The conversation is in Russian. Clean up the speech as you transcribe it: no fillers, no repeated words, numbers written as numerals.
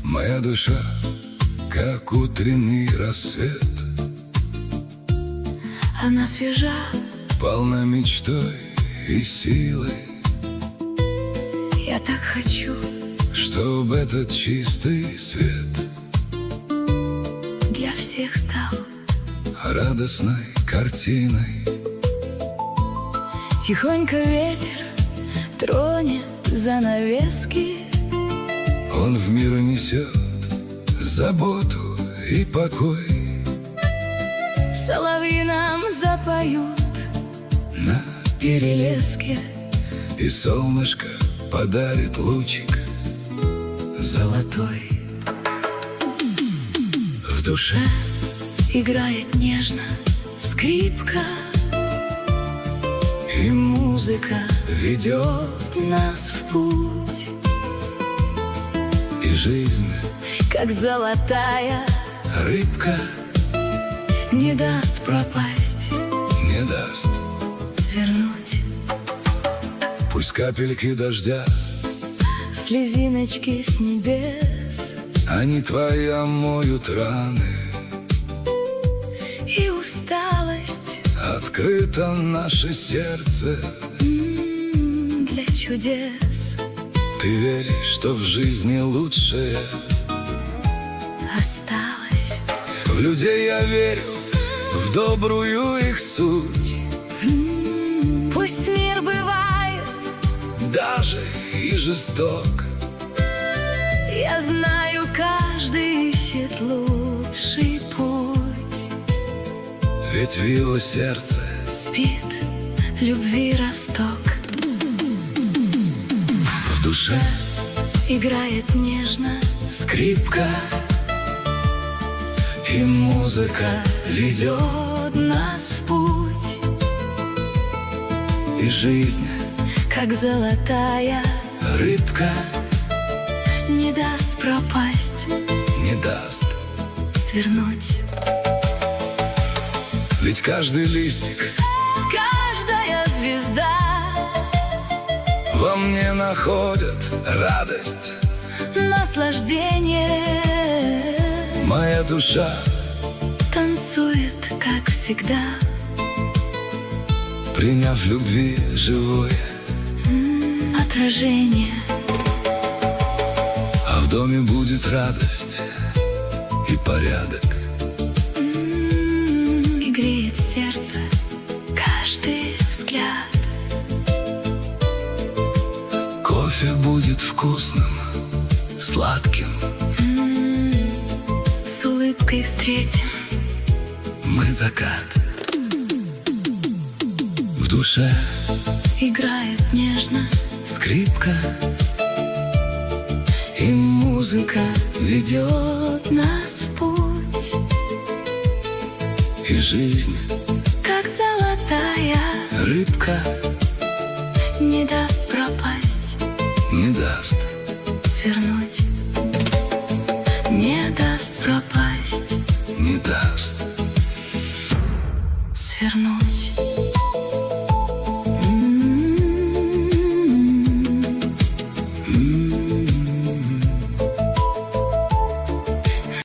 Моя душа, как утренний рассвет, она свежа, полна мечтой и силой. Я так хочу, чтоб этот чистый свет для всех стал радостной картиной. Тихонько ветер тронет занавески, Он в мир несет заботу и покой. соловьи нам запоют На перелеске, и солнышко подарит лучик золотой. в душе. Играет нежно скрипка, И музыка ведет нас в путь, и жизнь, как золотая, рыбка, не даст пропасть, не даст. свернуть. Пусть капельки дождя, Слезиночки с небес они твои омоют раны. и усталость Открыто наше сердце. для чудес Ты веришь, что в жизни лучшее? осталось. В людей я верю, в добрую их суть. Пусть мир бывает, Даже и жесток, я знаю, каждый ищет лучший путь. ведь в его сердце Спит любви росток, в душе играет нежно скрипка, и музыка ведет нас в путь, и жизнь, как золотая, рыбка, не даст пропасть, не даст. свернуть. Ведь каждый листик Каждая звезда во мне находит радость. наслаждение Моя душа танцует, как всегда, приняв любви живое, отражение. а в доме будет радость и порядок. И греет сердце каждый взгляд. Кофе будет вкусным, сладким. С улыбкой встретим Мы закат. В душе играет нежно скрипка, и музыка ведет нас в путь, и жизнь, как золотая, рыбка, не даст пропасть, не даст. свернуть. Не даст пропасть, Не даст. свернуть.